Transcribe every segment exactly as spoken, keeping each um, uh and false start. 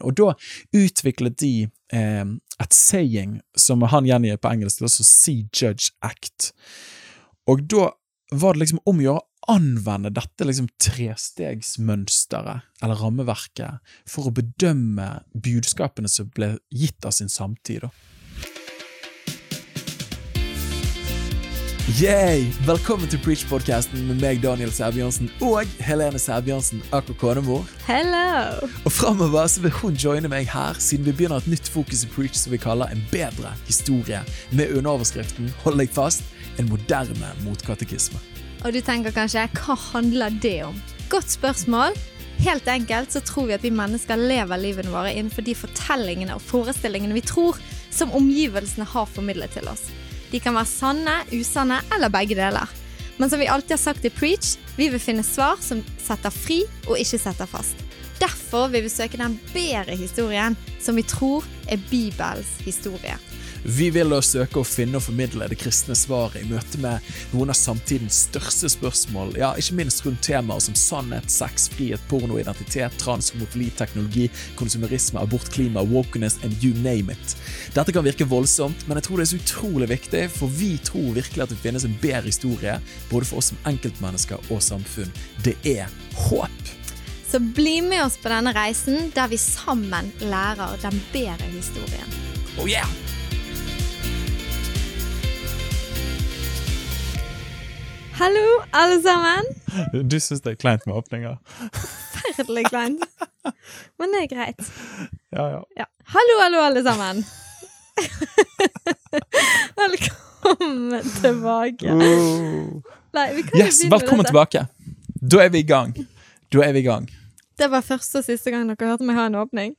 Og da utviklet de eh, et saying som han gjengir på engelsk, det er også see, judge, act. Og da var det liksom om å gjøre å anvende dette liksom trestegsmønsteret eller rammeverket for å bedømme budskapene som ble gitt av sin samtid. Da. Yay! Velkommen til Preach-podcasten med meg, Daniel Sæbjørnsen, og Helene Sæbjørnsen, akkurat konemor. Hello! Og fremover så vil hun joine meg her, siden vi begynner et nytt fokus i Preach som vi kaller en bedre historie, med underoverskriften, hold deg fast, en moderne motkatekisme. Og du tenker kanskje, hva handler det om? Godt spørsmål. Helt enkelt så tror vi at vi mennesker lever livene våre innenfor de fortellingene og forestillingene vi tror som omgivelsene har formidlet til oss. De kan være sanne, usanne eller begge deler. Men som vi alltid har sagt i Preach, vi vil finne svar som setter fri og ikke setter fast. Derfor vil vi søke den bedre historien som vi tror er Bibels historie. Vi vil da søke å finne og formidle det kristne svaret i møte med noen av samtidens største spørsmål, ja, ikke minst rundt temaer som sannhet, sex, frihet, porno, identitet, trans, homofili, teknologi, konsumerisme, abort, klima, wokeness and you name it. Dette kan virke voldsomt, men jeg tror det er så utrolig viktig, for vi tror virkelig at det finnes en bedre historie, både for oss som enkeltmennesker og samfunn. Det er håp! Så bli med oss på denne reisen, der vi sammen lærer den bedre historien. Oh yeah! Hallo, alle sammen. Du synes det er kleint med åpninger. Ferdelig kleint. Men det er greit. Ja, ja. Ja. Hallo, hallo, alle sammen. Velkommen tilbake. Oh. Nei, vi kan yes, velkommen tilbake. Da er vi i gang. Da er vi i gang. Det var første og siste gang dere hørte meg ha en åpning.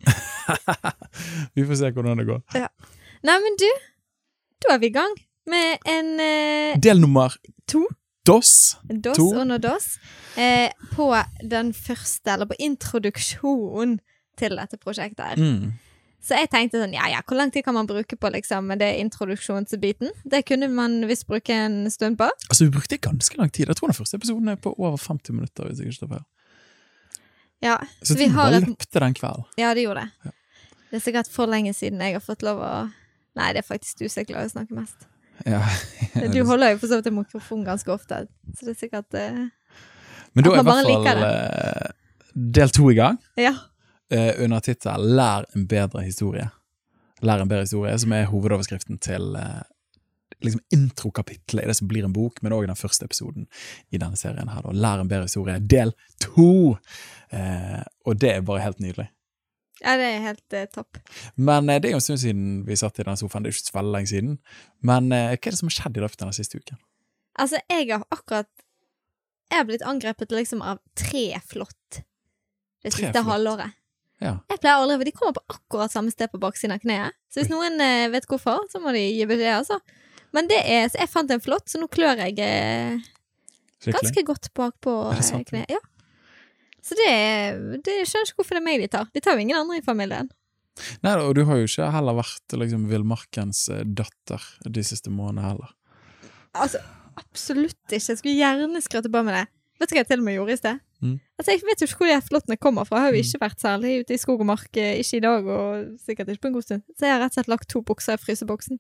Vi får se hvordan det går. Ja. Nei, men du, da er vi i gang med en... Eh, Del nummer to. Dos. Dos to. og nå dos. Eh, på den første, eller på introduksjon til dette prosjektet her. Mm. Så jeg tenkte sånn, ja, ja, hvor lang tid kan man bruke på liksom med det introduksjonsbiten? Det kunne man visst bruke en stund på. Altså, vi brukte ganske lang tid. Jeg tror den første episoden er på over femti minutter, hvis jeg ikke tar feil. Ja. Så, så vi bare et... løpte den kvelden. Ja, det gjorde det. Ja. Det er sikkert for lenge siden jeg har fått lov å... Nei, det er faktisk du som er glad i å snakke mest. Ja. Du holder jo for så vidt en mikrofon ganske ofte, så det er sikkert uh, men da er i hvert fall uh, del to i gang ja. uh, under titel Lær en bedre historie Lær en bedre historie, som er hovedoverskriften til uh, liksom introkapitlet i det som blir en bok, men også den første episoden i denne serien her da. Lær en bedre historie, del to uh, og det er bare helt nydelig. Ja, det er helt uh, topp. Men uh, det er jo en stund siden vi satt i denne sofaen, det er ikke så veldig lenge siden. Men uh, hva er det som har skjedd i løpet av denne siste uken? Altså, jeg har akkurat, jeg har blitt angrepet liksom av tre flott det tre siste flott. Halvåret. Ja. Jeg pleier aldri, for de kommer på akkurat samme sted på baksiden av kneet. Så hvis noen uh, vet hvorfor, så må de gi beskjed, altså. Men det er, så jeg fant en flott, så nå klør jeg uh, ganske godt bak på uh, kneet. Ja. Så det, det skjønner ikke hvorfor det er meg de tar. De tar jo ingen andre i familien. Nei, og du har jo ikke heller vært liksom, Villmarkens datter de siste månedene heller. Altså, absolutt ikke. Jeg skulle gjerne skrøte på med det. Vet du hva jeg til og med gjorde i sted? Mm. Altså, jeg vet jo ikke hvor de flottene kommer fra. Jeg har jo ikke vært særlig ute i skog og mark, ikke i dag, og sikkert ikke på en god stund. Så jeg har rett og slett lagt to bukser i fryseboksen.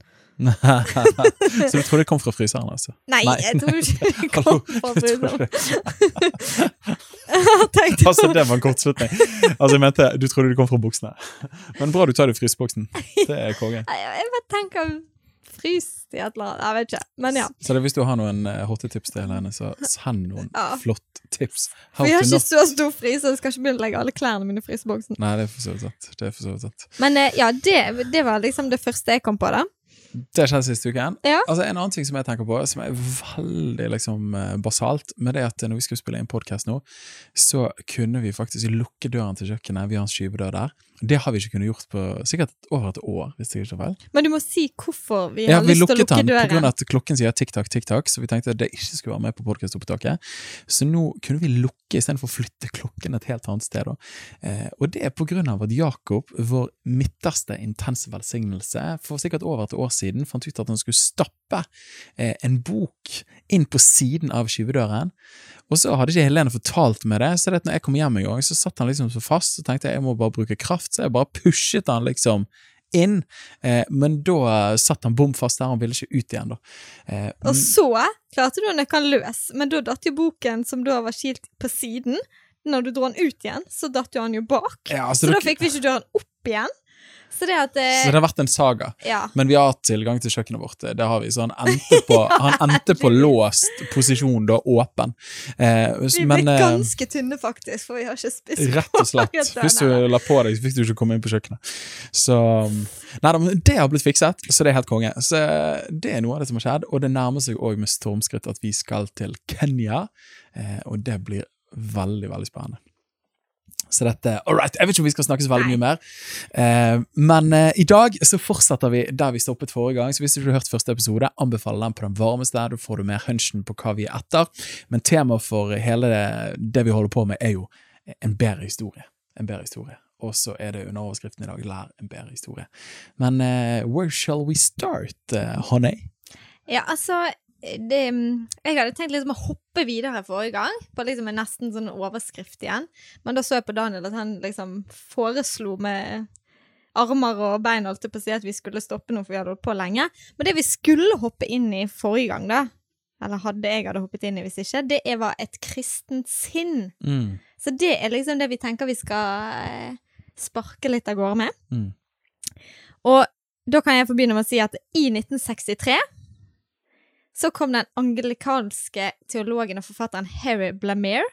Så du tror det kom fra fryseren, altså? Nei, Nei. Jeg tror ikke det kom fra fryseren. Altså, det var en kortslutning. Altså, jeg mente, du trodde det kom fra buksene. Men bra du tar det i fryseboksen. Det er kongen. Jeg bare tenker frys i et eller annet, jeg vet ikke, men ja. Så det, hvis du har noen uh, hottetips til henne, så send noen ja. Flott tips. For jeg har ikke så stor frys, så jeg skal ikke begynne å legge alle klærne mine i fryseboksen. Nei, det er for så vidt. Det er for så vidt. Men uh, ja, det, det var liksom det første jeg kom på da. Det skjedde siste uken. Ja. Altså, en annen ting som jeg tenker på, som er veldig liksom, basalt, med det at når vi skulle spille en podcast nå, så kunne vi faktisk lukke døren til kjøkkenet. Vi har en skyvedør der. Det har vi ikke kunnet gjort på sikkert over et år, hvis det ikke er feil. Men du må si hvorfor vi ja, har vi lyst til å lukke døren. Ja, vi lukket den på grunn av at klokken sier tiktak, tiktak, så vi tenkte at det ikke skulle være med på podcastopptaket. Så nå kunne vi lukke, i stedet for å flytte klokken et helt annet sted. Eh, og det er på grunn av at Jakob, vår midterste intense velsignelse, for sikkert over et år siden, siden fant ut at han skulle stappe eh, en bok inn på siden av skyvedøren, og så hadde ikke Helene fortalt meg det, så det at når jeg kom hjem en gang, så satt han liksom så fast, så tenkte jeg, jeg må bare bruke kraft, så jeg bare pushet han liksom inn, eh, men da satt han bom fast der, han ville ikke ut igjen da. Eh, og så klarte du å nøkke han løs, men da datt jo boken som da var skilt på siden, når du dro han ut igjen, så datt jo han jo bak, ja, altså, så da da fikk vi ikke dra han opp igjen. Så det, at, eh, så det har vært en saga, ja. Men vi har tilgang til kjøkkenet vårt, det har vi, så han endte på, han endte på låst posisjon da, åpen. Eh, vi men, ble ganske tynne faktisk, for vi har ikke spist rett og slett, hvis du la på deg, så fikk du ikke komme inn på kjøkkenet. Så, nei, det har blitt fikset, så det er helt konge. Så det er noe av det som har skjedd, og det nærmer seg også med stormskritt at vi skal til Kenya, eh, og det blir veldig, veldig spennende. Så dette, alright, jeg vet ikke om vi skal snakke så veldig mye mer, eh, men eh, i dag så fortsetter vi der vi stoppet forrige gang, så hvis du ikke har hørt første episode, anbefaler den på den varmeste, da får du mer hunchen på hva vi er etter, men tema for hele det, det vi holder på med er jo en bedre historie, en bedre historie, og så er det under overskriften i dag, lær en bedre historie. Men eh, where shall we start, eh, honey? Ja, altså, det, jeg hadde tenkt liksom å hoppe videre forrige gang, på liksom en nesten sånn overskrift igjen, men da så jeg på Daniel at han liksom foreslo med armer og bein holdt på å si at vi skulle stoppe noe, for vi hadde holdt på lenge, men det vi skulle hoppe inn i forrige gang da, eller hadde jeg hadde hoppet inn i hvis ikke, det var et kristent sinn. Mm. Så det er liksom det vi tenker vi skal sparke litt av gårde med. Mm. Og da kan jeg få begynne med å si at i nitten sekstitre så kom den anglikanske teologen og forfatteren Harry Blamire.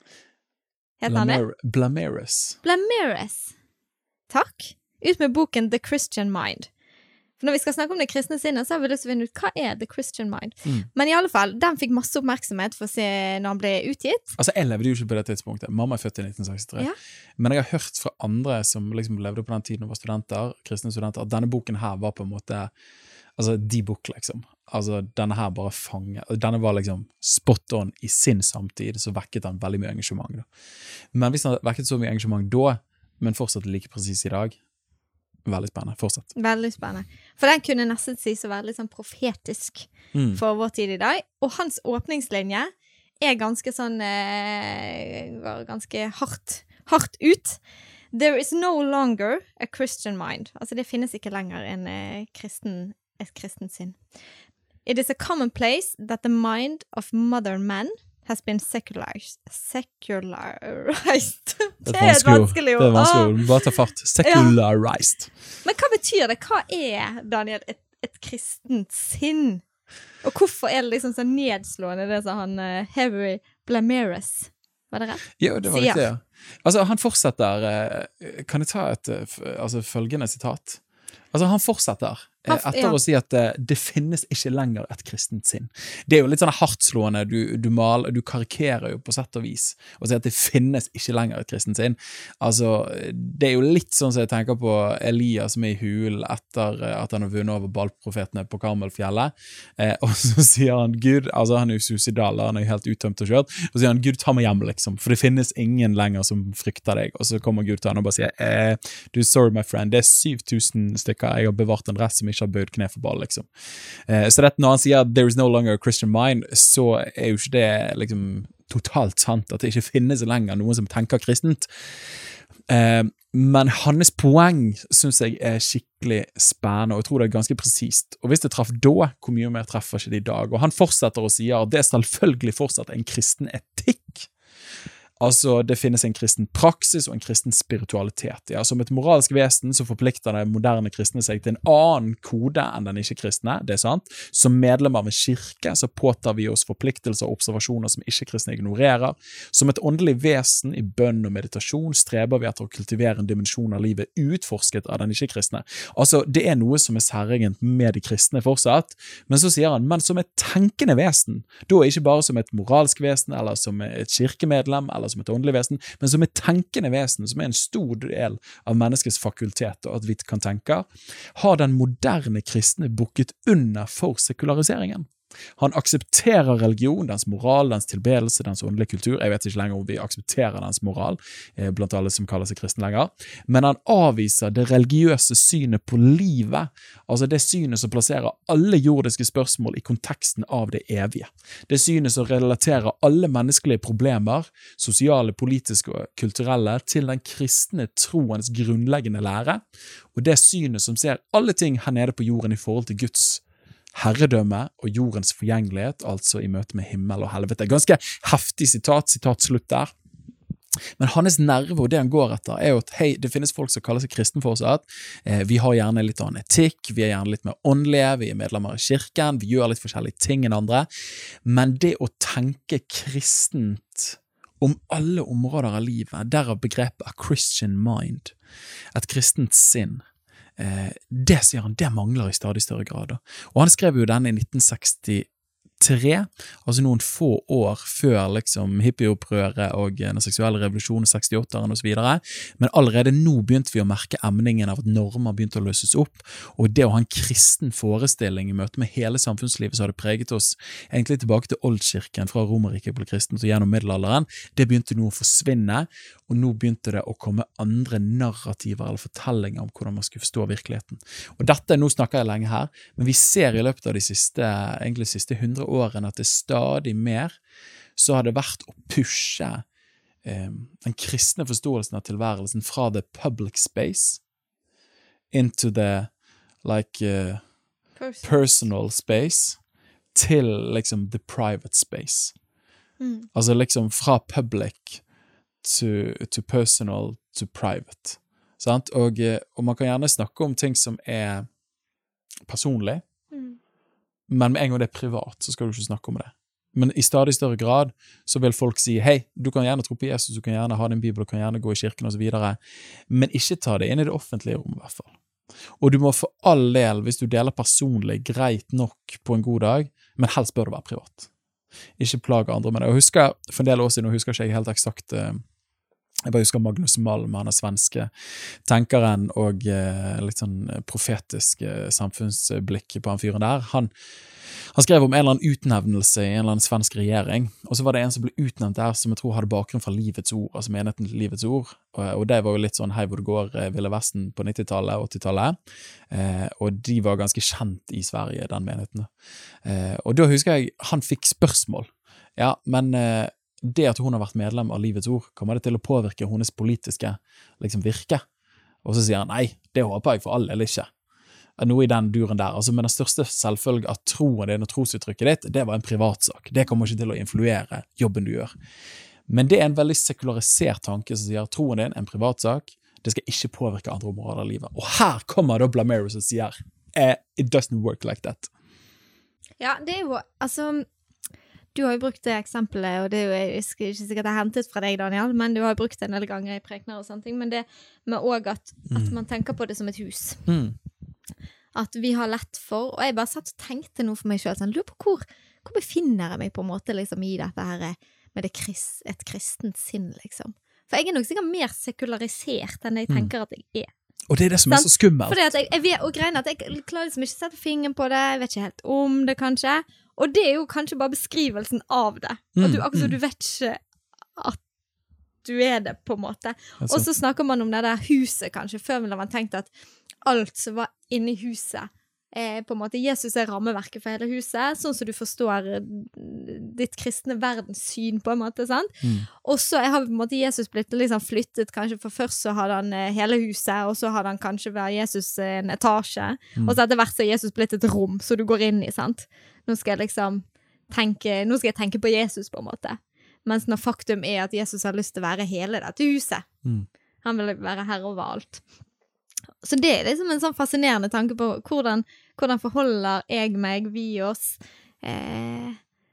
Heter han det? Blamaris. Blamaris. Takk. Ut med boken The Christian Mind. For når vi skal snakke om det kristne sinnet, så har vi lyst til å finne ut hva er The Christian Mind. Mm. Men i alle fall, den fikk masse oppmerksomhet for å se når han ble utgitt. Altså, jeg levde jo ikke på det tidspunktet. Mamma er født i nitten sekstitre. Ja. Men jeg har hørt fra andre som liksom levde på den tiden og var studenter, kristne studenter, at denne boken her var på en måte, altså, de bok liksom. Altså, denne her bare fanger, denne var liksom spot on i sin samtid, så vekket han veldig mye engasjement da. Men hvis han vekket så mye engasjement da, men fortsatt like precis i dag, veldig spennende, fortsatt. Veldig spennende. For den kunne nesten si så veldig sånn profetisk mm. for vår tid i dag, og hans åpningslinje er ganske sånn, eh, ganske hardt, hardt ut. There is no longer a Christian mind. Altså, det finnes ikke lenger en eh, kristen, et kristen sinn. It is a commonplace that the mind of modern men has been secularized. Secularized. Det er et vanskelig ord. Det er vanskelig ord. Bare ta fart. Secularized. Ja. Men hva betyr det? Hva er, Daniel, et, et kristent sinn? Og hvorfor er det liksom så nedslående det som han uh, Harry Blamires? Var det rett? Jo, det var riktig, ja. Altså, han fortsetter, uh, kan jeg ta et uh, altså, følgende sitat? Altså, han fortsetter etter ja. Å si at det, det finnes ikke lenger et kristent sinn. Det er jo litt sånn hardtslående, du, du maler, du karikerer jo på sett og vis, og sier at det finnes ikke lenger et kristent sinn. Altså, det er jo litt sånn som jeg tenker på Elias som er i hulen etter at han har vunnet over Baal-profetene på Karmelfjellet, eh, og så sier han, Gud, altså han er jo suicidal, han er jo helt uttømt og kjørt, og så sier han, Gud, ta meg hjem liksom, for det finnes ingen lenger som frykter deg, og så kommer Gud til han og bare sier, eh, du, sorry my friend, det er syv tusen stykker, jeg har bevart en rest som ikke har bøyd kne for ball, liksom. Eh, så det, når han sier there is no longer a Christian mind, så er jo ikke det liksom totalt sant, at det ikke finnes lenger noen som tenker kristent. Eh, men hans poeng synes jeg er skikkelig spennende, og jeg tror det er ganske presist. Og hvis det traff da, hvor mye mer treffer ikke det i dag? Og han fortsetter å si at det er selvfølgelig fortsatt en kristen etikk. Altså, det finnes en kristen praksis og en kristen spiritualitet. Ja, som et moralsk vesen så forplikter det moderne kristne seg til en annen kode enn den ikke-kristne, det er sant. Som medlem av en kirke så påtar vi oss forpliktelser og observasjoner som ikke-kristne ignorerer. Som et åndelig vesen i bønn og meditasjon streber vi etter å kultivere en dimensjon av livet utforsket av den ikke-kristne. Altså, det er noe som er særregent med de kristne fortsatt, men så sier han, men som et tenkende vesen, da er ikke bare som et moralsk vesen, eller som et kirkemedlem, eller som et åndelig vesen, men som et tenkende vesen, som er en stor del av menneskets fakultet, og at vi kan tenke, har den moderne kristne bukket under for sekulariseringen. Han aksepterer religion, dens moral, dens tilbedelse, dens åndelige kultur. Jeg vet ikke lenger om vi aksepterer dens moral, eh, blant alle som kaller seg kristne lenger. Men han avviser det religiøse synet på livet, altså det synet som plasserer alle jordiske spørsmål i konteksten av det evige. Det synet som relaterer alle menneskelige problemer, sosiale, politiske og kulturelle, til den kristne troens grunnleggende lære, og det synet som ser alle ting her nede på jorden i forhold til Guds herredømme og jordens forgjengelighet, altså i møte med himmel og helvete. Ganske heftig sitat, sitat slutt der. Men hans nerve og det han går etter er jo at hei, det finnes folk som kaller seg kristen fortsatt. Eh, vi har gjerne litt annen etikk, vi er gjerne litt mer åndelige, vi er medlemmer i kirken, vi gjør litt forskjellige ting enn andre. Men det å tenke kristent om alle områder av livet, derav begrepet a Christian mind, et kristent sinn, Eh, det sier han, det mangler i stadig større grad. Og han skrev jo denne i nitten sekstitre, altså noen få år før liksom hippieopprøret og den seksuelle revolusjonen sekstiåtteren og så videre, men allerede nå begynte vi å merke emningen av at normer begynte å løses opp, og det å ha en kristen forestilling i møte med hele samfunnslivet som hadde preget oss egentlig tilbake til oldkirken fra Romerriket ble kristent og gjennom middelalderen, det begynte nå å forsvinne, og nå begynte det å komme andre narrativer eller fortellinger om hvordan man skulle forstå virkeligheten. Og dette, nå snakker jeg lenge her, men vi ser i løpet av de siste, egentlig de siste hundre årene at det stadig mer så har det vært å pushe eh, den kristne forståelsen av tilværelsen fra the public space into the like uh, Person. personal space til liksom the private space. Mm. Altså liksom fra public To, to personal, to private. Sant? Og, og man kan gjerne snakke om ting som er personlig, mm. men med en gang det er privat, så skal du ikke snakke om det. Men i stadig større grad så vil folk si, hei, du kan gjerne tro på Jesus, du kan gjerne ha din bibel, du kan gjerne gå i kirken og så videre, men ikke ta det inn i det offentlige rom i hvert fall. Og du må for all del, hvis du deler personlig, greit nok på en god dag, men helst bør det være privat. Ikke plage andre med det. Og husker, for en del år siden, og husker ikke jeg helt eksakt Jeg bare husker Magnus Malm, han er svenske tenkeren og eh, litt sånn profetisk eh, samfunnsblikk på han fyren der. Han, han skrev om en eller annen utnevnelse i en eller annen svensk regjering, og så var det en som ble utnevnt der som jeg tror hadde bakgrunn fra Livets Ord, altså menigheten til Livets Ord, og, og det var jo litt sånn hei hvor det går eh, Ville Vesten på nittitallet, åttitallet, eh, og de var ganske kjent i Sverige, den menigheten. Eh, og da husker jeg, han fikk spørsmål. Ja, men... Eh, det at hun har vært medlem av Livets Ord, kommer det til å påvirke hennes politiske liksom, virke? Og så sier han, nei, det håper jeg for alle eller ikke. Noe i den duren der. Altså, med den største selvfølge at troen din og trosuttrykket ditt, det var en privatsak. Det kommer ikke til å influere jobben du gjør. Men det er en veldig sekularisert tanke som sier at troen din er en privatsak, det skal ikke påvirke andre områder av livet. Og her kommer da Blameros og sier, eh, it doesn't work like that. Ja, det er jo, altså... Du har jo brukt det eksempelet, og det er jo jeg ikke sikkert jeg har hentet fra deg, Daniel, men du har jo brukt det en del ganger i prekner og sånne ting, men det med også at, mm. at man tenker på det som et hus. Mm. At vi har lett for, og jeg bare satt og tenkte noe for meg selv, sånn, lurer på hvor, hvor befinner jeg meg på en måte liksom, i dette her med det krist, et kristent sinn, liksom. For jeg er nok sikkert mer sekularisert enn jeg tenker at jeg er. Og det er det som er så skummelt. Fordi at jeg, jeg vet, og greien at jeg klarer liksom ikke å sette fingeren på det, jeg vet ikke helt om det kanskje, og det er jo kanskje bare beskrivelsen av det. At du, akkurat så du vet ikke at du er det, på en måte. Og så snakker man om det der huset, kanskje. Før ville man tenkt at alt som var inne i huset, eh, på en måte, Jesus er rammeverket for hele huset, sånn som du forstår ditt kristne verdenssyn, på en måte, sant? Mm. Og så har på en måte Jesus blitt liksom flyttet, kanskje, for først så hadde han hele huset, og så hadde han kanskje vært Jesus en etasje, mm. og så etter hvert så har Jesus blitt et rom, så du går inn i, sant? Nå skal jeg liksom tenke, nå skal jeg tenke på Jesus på en måte. Mens når faktum er at Jesus har lyst til å være hele dette huset. Mm. Han vil være herre over alt. Så det er liksom en sånn fascinerende tanke på hvordan, hvordan forholder jeg meg, vi oss, eh,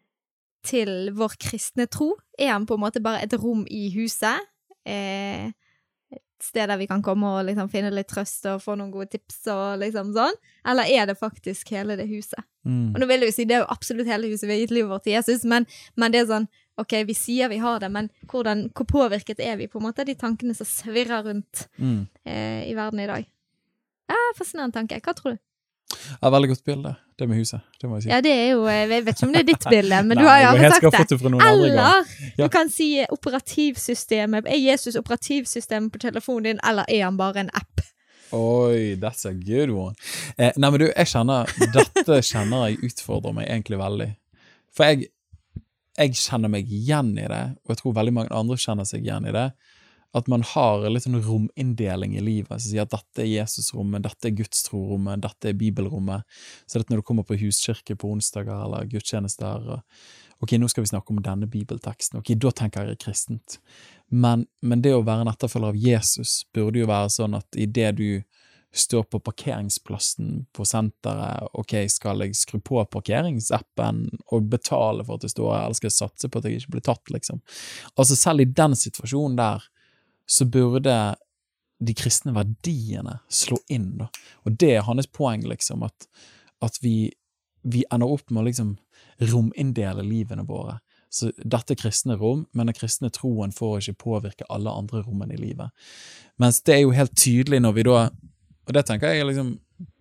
til vår kristne tro. Er han på en måte bare et rom i huset? Eh, et sted der vi kan komme og liksom finne litt trøst og få noen gode tips og liksom sånn? Eller er det faktisk hele det huset? Mm. Og nå vil jeg jo si, det er jo absolutt hele huset vi har gitt livet vårt til Jesus, men, men det er sånn, ok, vi sier vi har det, men hvordan, hvor påvirket er vi på en måte de tankene som svirrer rundt mm. eh, i verden i dag? Ja, fascinerende tanke. Hva tror du? Ja, veldig godt bilde, det med huset, det må jeg si. Ja, det er jo, jeg vet ikke om det er ditt bilde, men Nei, du har jo jeg aldri helt sagt skaffet det fra noen andre gang. Eller, Ja. du kan si operativsystemet. Er Jesus operativsystemet på telefonen din, eller er han bare en app? Oi, that's a good one. Eh, nei, men du, jeg kjenner, dette kjenner jeg utfordrer meg egentlig veldig. For jeg, jeg kjenner meg igjen i det, og jeg tror veldig mange andre kjenner seg igjen i det, at man har litt sånn rominndeling i livet, så sier at dette er Jesusrommet, dette er Gudstrorommet, dette er Bibelrommet. Så det når du kommer på huskirke på onsdager eller gudstjenester, og ok, nå skal vi snakke om denne bibelteksten, ok, da tenker jeg kristent. Men, men det å være en etterfølger av Jesus burde jo være sånn at i det du står på parkeringsplassen på senteret, ok, skal jeg skru på parkeringsappen og betale for at det står her, eller skal jeg satse på at jeg ikke blir tatt, liksom. Altså selv i den situasjonen der, så burde de kristne verdiene slå inn, da. Og det er hans poeng, liksom, at, at vi, vi ender opp med å liksom rominndele livene våre. Så dette er kristne rom, men den kristne troen får ikke påvirke alle andre rommene i livet. Mens det er jo helt tydelig når vi da, og det tenker jeg liksom,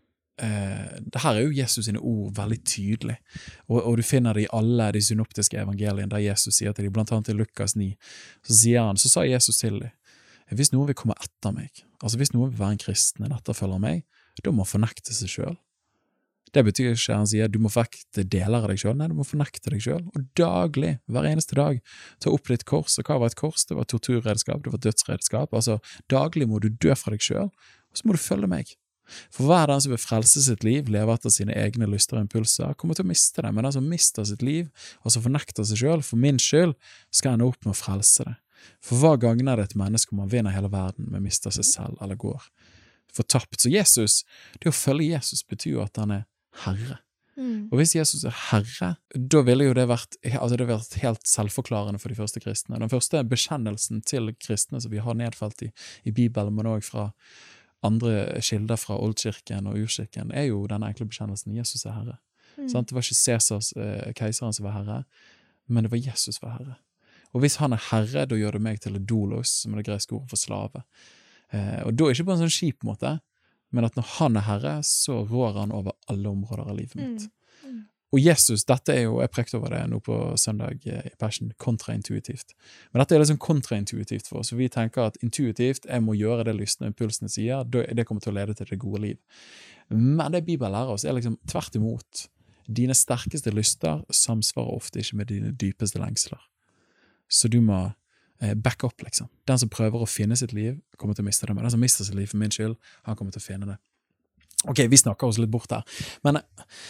eh, det her er jo Jesus sine ord veldig tydelig, og, og du finner det i alle de synoptiske evangeliene, der Jesus sier til dem, blant annet i Lukas ni, så sier han, så sa Jesus til dem, hvis noen vil komme etter meg, altså hvis noen vil være en kristen, en etterfølger meg, da må han fornekte seg selv. Det betyr ikke han sier, du må fornekte deler av deg selv, nei, du må fornekte deg selv, og daglig, hver eneste dag, ta opp ditt kors, og hva var et kors? Det var torturredskap, det var dødsredskap, altså daglig må du dø fra deg selv, og så må du følge meg. For hver den som vil frelse sitt liv, leve etter sine egne lyster og impulser, kommer til å miste det, men den som mister sitt liv, altså fornekter seg selv, for min skyld, skal ende opp med å frelse det. For hva gagner det et menneske om man vinner hele verden, men mister seg selv eller går fortapt? Så Jesus, det å følge Jesus betyr jo at han er Herre. Mm. Og hvis Jesus er Herre, da ville jo det vært, altså det vært helt selvforklarende for de første kristne. Den første bekjennelsen til kristne som vi har nedfelt i, i Bibelen, men også fra andre kilder fra Oldkirken og Urkirken, er jo denne enkle bekjennelsen, Jesus er Herre. Mm. Det var ikke Cæsars eh, keiseren som var Herre, men det var Jesus som var Herre. Og hvis han er herre, da gjør det meg til doulos, som er det greske ordet for slave. Eh, og da er det ikke på en sånn skip måte, men at når han er herre, så rår han over alle områder av livet mitt. Mm. Mm. Og Jesus, dette er jo, jeg prekte over det nå på søndag i Passion, kontraintuitivt. Men dette er liksom kontraintuitivt for oss, så vi tenker at intuitivt, jeg må gjøre det lystne impulsene sier, det kommer til å lede til det gode liv. Men det Bibelen lærer oss er liksom tvert imot. Dine sterkeste lyster samsvarer ofte ikke med dine dypeste lengsler. Så du må eh, back up, liksom. Den som prøver å finne sitt liv, kommer til å miste det, men den som mister sitt liv for min skyld, han kommer til å finne det. Ok, vi snakker oss litt bort her, men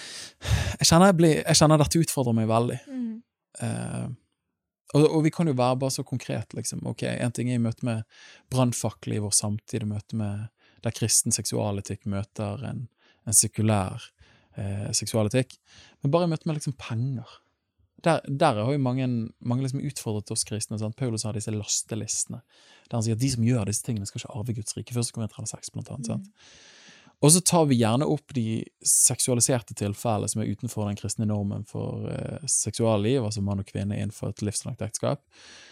jeg kjenner, jeg blir, jeg kjenner dette utfordrer meg veldig. Mm. Eh, og, og vi kan jo være bare så konkret, liksom. Ok, en ting er i møte med brannfakkel i vår samtid, i møte med der kristen seksualetikk møter en, en sekulær eh, seksualetikk, men bare i møte med liksom penger. Der, der har jo mange, mange liksom utfordret oss kristne, sant? Paulus har disse lastelistene, der han sier at de som gjør disse tingene skal ikke arve Guds rike, første Korinterbrev seks blant annet, sant? Mm. Og så tar vi gjerne opp de seksualiserte tilfellene som er utenfor den kristne normen for eh, seksualliv, altså mann og kvinne innenfor et livslangt ekteskap,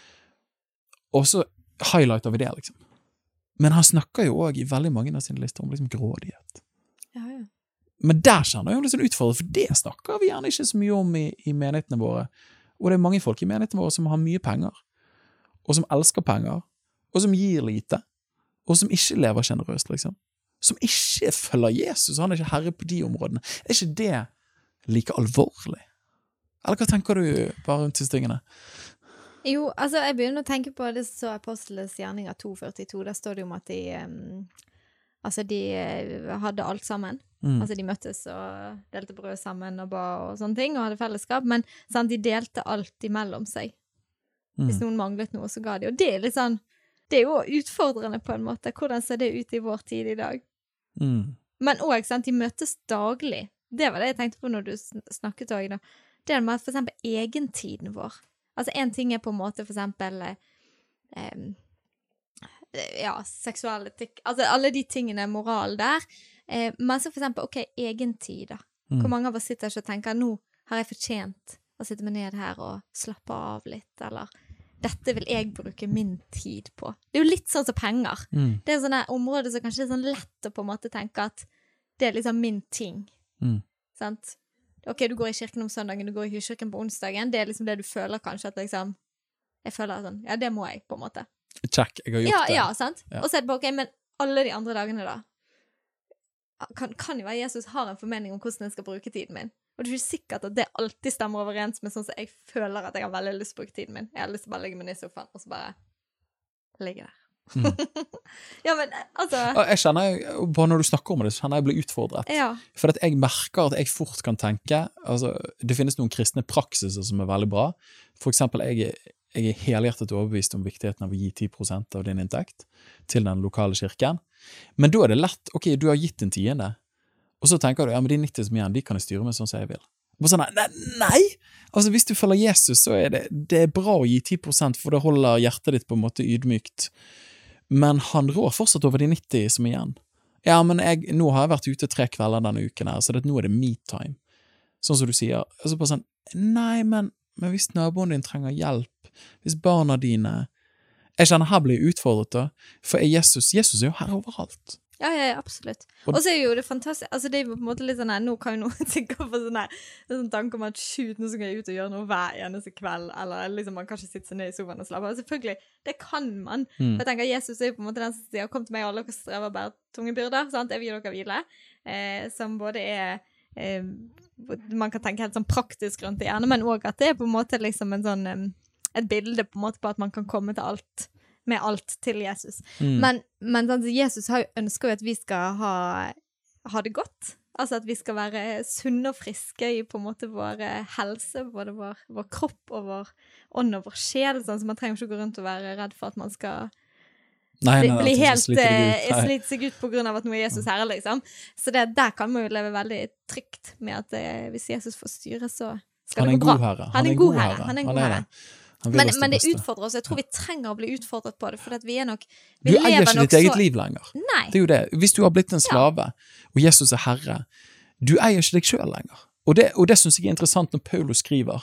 og så highlighter vi det, liksom. Men han snakker jo også i veldig mange av sine lister om liksom grådighet. Ja, ja. Men der kjenner jeg jo litt sånn utfordret, for det snakker vi gjerne ikke så mye om i, i menighetene våre. Og det er mange folk i menighetene våre som har mye penger, og som elsker penger, og som gir lite, og som ikke lever generøst, liksom. Som ikke følger Jesus, han er ikke herre på de områdene. Er ikke det like alvorlig? Eller hva tenker du bare rundt disse tingene? Jo, altså jeg begynner å tenke på det så Apostlenes gjerninger to førtito, der står det om at de... Um Altså, de hadde alt sammen. Mm. Altså, de møttes og delte brød sammen og ba og sånne ting, og hadde fellesskap, men sant, de delte alt imellom seg. Mm. Hvis noen manglet noe, så ga de. Og det er litt sånn, det er jo utfordrende på en måte. Hvordan ser det ut i vår tid i dag? Mm. Men også, sant, de møtes daglig. Det var det jeg tenkte på når du snakket også, da. Det er med for eksempel egentiden vår. Altså, en ting er på en måte for eksempel... Eh, ja, seksualitet, altså alle de tingene, moral der, eh, men så for eksempel, ok, egentid da, mm. hvor mange av oss sitter og tenker, nå har jeg fortjent å sitte meg ned her og slappe av litt, eller dette vil jeg bruke min tid på. Det er jo litt sånn som penger. Mm. Det er sånne områder som kanskje er sånn lett å på en måte tenke at det er liksom min ting. Mm. Sant? Ok, du går i kirken om søndagen, du går i kirken på onsdagen, det er liksom det du føler kanskje, at liksom, jeg føler sånn, ja, det må jeg, på en måte. Check, jeg har gjort ja, det. Ja, sant? Ja. Og så er det bare, ok, men alle de andre dagene da, kan, kan jo være Jesus har en formening om hvordan jeg skal bruke tiden min. Og det er ikke sikkert at det alltid stemmer overens med sånn som jeg føler at jeg har veldig lyst til å bruke tiden min. Jeg har lyst til å bare ligge med ned i sofaen, og så bare ligge der. Mm. ja, men altså... Jeg kjenner, bare når du snakker om det, så kjenner jeg blir utfordret. Ja. For at jeg merker at jeg fort kan tenke, altså, det finnes noen kristne praksiser som er veldig bra. For eksempel, jeg er, jeg er helhjertet overbevist om viktigheten av å gi ti prosent av din inntekt til den lokale kirken. Men da er det lett, ok, du har gitt en tiende, og så tenker du, ja, men de nitti som igjen, de kan jeg styre med sånn som jeg vil. Og sånn, nei, nei! Altså, hvis du følger Jesus, så er det, det er bra å gi ti prosent, for det holder hjertet ditt på en måte ydmykt. Men han rår fortsatt over de nitti som igjen. Ja, men jeg, nå har jeg vært ute tre kvelder denne uken her, så det, nå er det me-time. Sånn som du sier. Altså bare sånn, nei, men, men hvis naboen din trenger hjelp, hvis barna dine... Jeg kjenner her blir jeg utfordret da, for er Jesus, Jesus er jo her overalt. Ja, ja, absolutt. Og så er jo det fantastisk, altså det er jo på en måte litt sånn her, nå kan jo noen tenke på sånn her, det er sånn tanke om at shoot, nå skal jeg ut og gjøre noe hver eneste kveld, eller liksom man kan ikke sitte seg ned i sofaen og slappe av. Selvfølgelig, det kan man. Mm. For jeg tenker, Jesus er jo på en måte den som sier, kom til meg alle dere strever bare tunge byrder, sant? Jeg vil gi dere hvile, eh, som både er, eh, man kan tenke helt sånn praktisk rundt det gjerne, men også at det er på en måte liksom en sånn, um, et bilde på en måte på at man kan komme til alt, med alt til Jesus. Mm. Men, men altså, Jesus har jo ønsket jo at vi skal ha, ha det godt. Altså at vi skal være sunne og friske i på en måte vår helse, både vår, vår kropp og vår ånd og vår sjel, sånn, så man trenger ikke gå rundt og være redd for at man skal nei, nei, bli helt slite seg ut på grunn av at noe er Jesus her, liksom. Så det, der kan man jo leve veldig trygt med at det, hvis Jesus får styre, så skal det gå bra. Herre. Han er en god herre. Han er en god herre. Men, men det beste. utfordrer oss. Jeg tror vi trenger å bli utfordret på det, for at vi er nok vi Du eier ikke ditt så... eget liv lenger. Nei. Det er jo det. Hvis du har blitt en slave, ja. og Jesus er herre, du eier ikke deg selv lenger. Og det, og det synes jeg er interessant når Paulus skriver.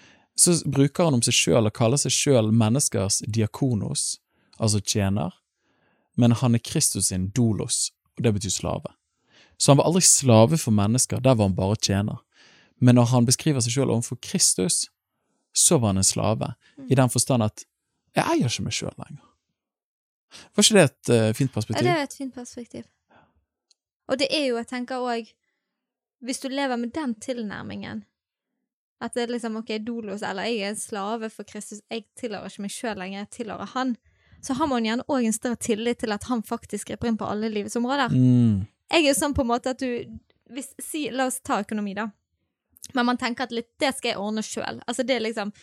Så bruker han om seg selv og kaller seg selv menneskers diakonos, altså tjener, men han er Kristus sin dolos, og det betyr slave. Så han var aldri slave for mennesker, der var han bare tjener. Men når han beskriver seg selv overfor Kristus, så var han en slave, mm. i den forstand at jeg eier ikke meg selv lenger. Var ikke det et uh, fint perspektiv? Ja, det er et fint perspektiv. Og det er jo, jeg tenker også, hvis du lever med den tilnærmingen, at det er liksom, ok, dolos, eller jeg er en slave for Kristus, jeg tilhører ikke meg selv lenger, jeg tilhører han, så har man gjerne også en større tillit til at han faktisk griper inn på alle livets områder. Mm. Jeg er jo sånn på en måte at du, hvis, si, la oss ta økonomi da, men man tenker at litt, det skal jeg ordne selv. Altså det er liksom,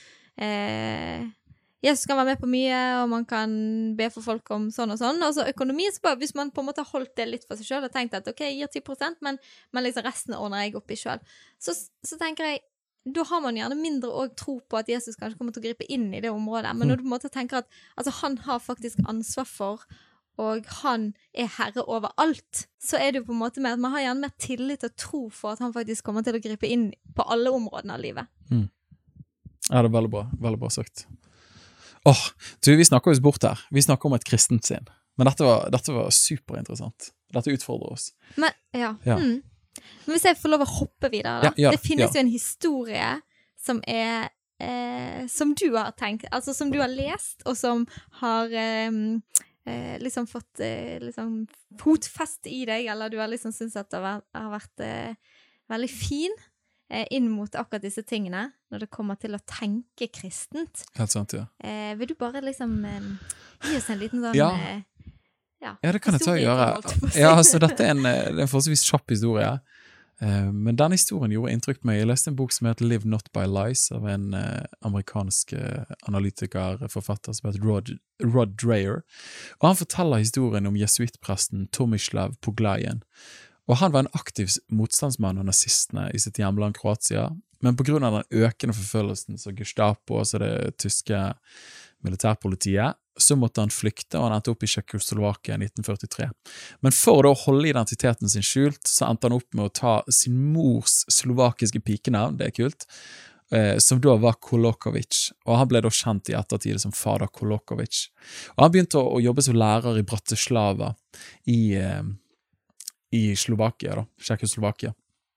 eh, Jesus kan være med på mye, og man kan be for folk om sånn og sånn. Altså økonomi, så bare, hvis man på en måte har holdt det litt for seg selv, og tenkt at ok, jeg gir ti prosent, men, men liksom resten ordner jeg opp i selv. Så, så tenker jeg, da har man gjerne mindre også tro på at Jesus kanskje kommer til å gripe inn i det området. Men når du på en måte tenker at altså, han har faktisk ansvar for, og han er herre over alt, så er det jo på en måte med at man har gjerne mer tillit og tro for at han faktisk kommer til å gripe inn på alle områdene av livet. Mm. Ja, det er veldig bra, veldig bra sagt. Åh, du, vi snakker oss bort her. Vi snakker om et kristent sinn. Men dette var, dette var superinteressant. Dette utfordrer oss. Men, ja. ja. Mm. Men hvis jeg får lov å hoppe videre da. Ja, ja, det finnes ja. jo en historie som er, eh, som du har tenkt, altså som du har lest, og som har... Eh, Eh, liksom fått eh, liksom fotfest i deg, eller du har liksom syntes at det har, har vært eh, veldig fin eh, inn mot akkurat disse tingene, når det kommer til å tenke kristent. Helt sant, ja. Eh, vil du bare liksom eh, gi oss en liten sånn... Ja, eh, ja, ja det kan jeg ta og gjøre. Ja, altså dette er en, en forholdsvis kjapp historie. Uh, men denne historien gjorde inntrykk på meg. Jeg leste en bok som heter Live Not By Lies av en uh, amerikansk uh, analytiker, forfatter som heter Rod, Rod Dreher. Og han forteller historien om jesuitpresten Tomislav Poglajen. Og han var en aktiv motstandsmann av nazistene i sitt hjemland Kroatia, men på grunn av den økende forfølgelsen så Gestapo, altså det tyske militærpolitiet, så måtte han flykte, og han endte opp i Tsjekkoslovakia i nitten førtitre. Men for å holde identiteten sin skjult, så endte han opp med å ta sin mors slovakiske pikenavn, det er kult, eh, som da var Kolokovic, og han ble da kjent i ettertid som fader Kolokovic. Og han begynte å, å jobbe som lærer i Bratislava i, eh, i Slovakia, da, Tsjekkoslovakia.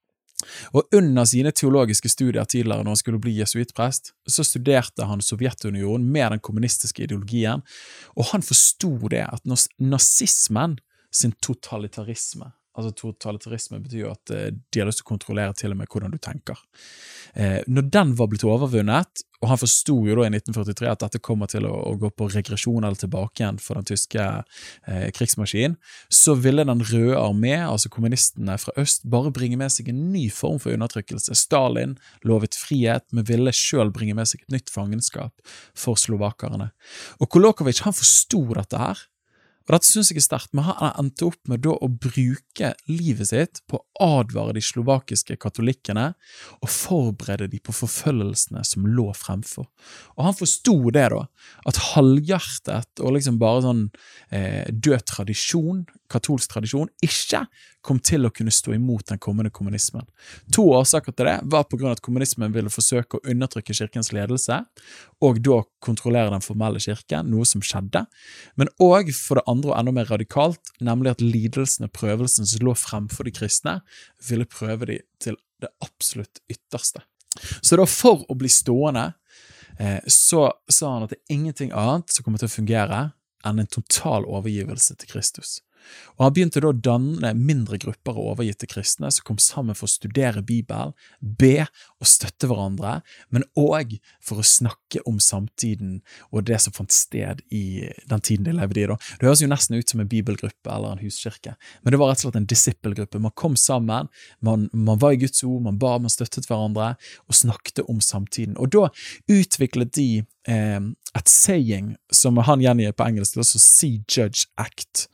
Og under sine teologiske studier tidligere, når han skulle bli jesuitprest, så studerte han Sovjetunionen med den kommunistiske ideologien, og han forstod det at nazismen sin totalitarisme, altså totalitarisme betyr jo at de har lyst til å kontrollere til og med hvordan du tenker. Eh, når den var blitt overvunnet, og han forstod jo da i nitten førtitre at dette kommer til å, å gå på regresjon eller tilbake igjen for den tyske eh, krigsmaskinen, så ville den røde armé, altså kommunistene fra øst, bare bringe med seg en ny form for undertrykkelse. Stalin lovet frihet, men ville selv bringe med seg et nytt fangenskap for slovakerne. Og Kolokovic, han forstod dette her, og dette synes jeg er sterkt, men han endte opp med da å bruke livet sitt på å advare de slovakiske katolikkene og forberede de på forfølgelsene som lå fremfor. Og han forstod det da, at halvhjertet og liksom bare sånn eh, død tradisjon, katolsk tradisjon, ikke kom til å kunne stå imot den kommende kommunismen. To årsaker til det var på grunn av at kommunismen ville forsøke å undertrykke kirkens ledelse, og da kontrollere den formelle kirken, noe som skjedde, men også for det andre og enda mer radikalt, nemlig at lidelsen og prøvelsen som lå fremfor de kristne, ville prøve de til det absolutt ytterste. Så da for å bli stående, eh, så sa han at det er ingenting annet som kommer til å fungere enn en total overgivelse til Kristus. Og han begynte da å danne mindre grupper og overgitte kristne som kom sammen for å studere Bibelen, be og støtte hverandre, men også for å snakke om samtiden og det som fant sted i den tiden de levde i da. Det høres jo nesten ut som en bibelgruppe eller en huskirke, men det var rett og slett en disippelgruppe. Man kom sammen, man, man var i Guds ord, man ba, man støttet hverandre og snakket om samtiden. Og da utviklet de eh, et saying som han gjengir på engelsk, det er også See, Judge, Act.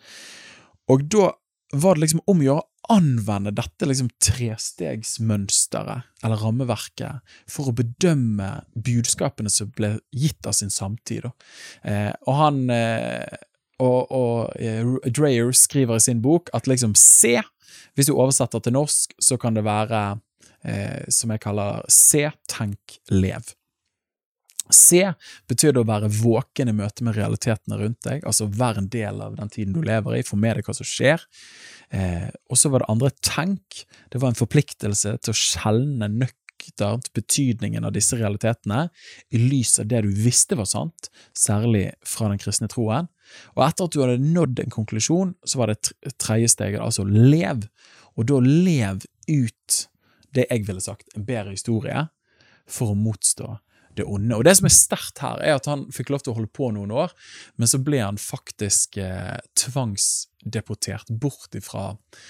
Og da var det liksom om å gjøre å anvende dette liksom trestegsmønsteret, eller rammeverket, for å bedømme budskapene som ble gitt av sin samtid. Eh, og han, eh, og, og eh, Dreyer skriver i sin bok at liksom se, hvis du oversetter til norsk, så kan det være, eh, som jeg kaller se, tenk, lev. Se betyr det å være våken i møte med realitetene rundt deg, altså være en del av den tiden du lever i, få med deg hva som skjer. Eh, og så var det andre tenk, det var en forpliktelse til å skjelne nøkternt betydningen av disse realitetene i lys av det du visste var sant, særlig fra den kristne troen. Og etter at du hadde nådd en konklusjon, så var det tredje steget, altså lev, og da lev ut det jeg ville sagt, en bedre historie, for å motstå det onde. Og det som er sterkt her er at han fikk lov til å holde på noen år, men så ble han faktisk eh, tvangsdeportert bort fra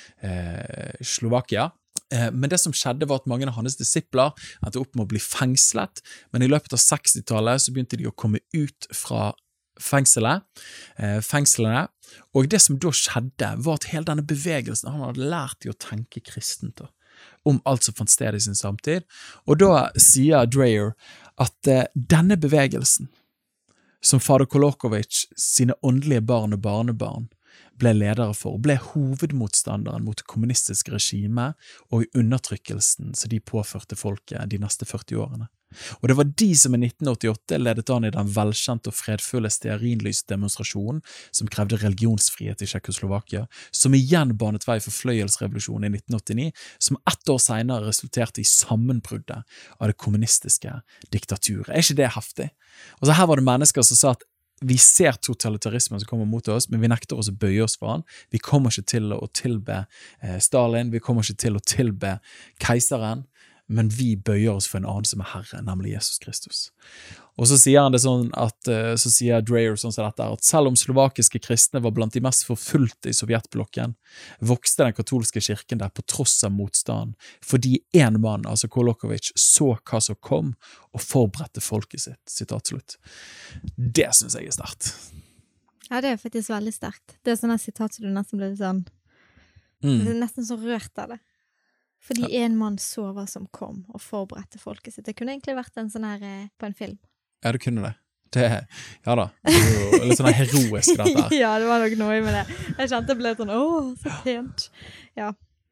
eh, Slovakia. Eh, men det som skjedde var at mange av hans disipler endte opp med å bli fengslet, men i løpet av sekstitallet så begynte de å komme ut fra fengselet, eh, fengslene, og det som da skjedde var at hele denne bevegelsen, han hadde lært de å tenke kristent da, om alt som fant sted i sin samtid, og da sier Dreyer at eh, denne bevegelsen, som fader Kolokovic sine åndelige barn og barnebarn ble ledere for, ble hovedmotstanderen mot det kommunistiske regimet og i undertrykkelsen som de påførte folket de neste førti årene. Og det var de som i nitten åttiåtte ledet an i den velkjente og fredfulle stearinlysdemonstrasjonen som krevde religionsfrihet i Tsjekkoslovakia, som igjen banet vei for fløyelsrevolusjonen i nitten åttini, som ett år senere resulterte i sammenbruddet av det kommunistiske diktaturet. Er ikke det heftig? Og så her var det mennesker som sa at vi ser totalitarismen som kommer mot oss, men vi nekter oss å bøye oss for han. Vi kommer ikke til å tilbe eh, Stalin, vi kommer ikke til å tilbe keiseren, men vi bøyer oss for en annen som er Herre, nemlig Jesus Kristus. Og så sier han det sånn at, så sier Dreyer sånn som dette, at selv om slovakiske kristne var blant de mest forfulgte i Sovjetblokken, vokste den katolske kirken der på tross av motstand, fordi en mann, altså Kolokovic, så hva som kom og forberedte folket sitt, sitat slutt. Det synes jeg er sterkt. Ja, det er faktisk veldig sterkt. Det er sånne sitat som du nesten ble sånn, mm. det er nesten så rørt av det. Fordi en mann så hva som kom og forberedte folket sitt. Det kunne egentlig vært en sånn her eh, på en film. Ja, det kunne det. Det, ja da, det er jo litt sånn heroisk dette her. Ja, det var nok noe med det. Jeg kjente det ble sånn, åh, så pent. Ja.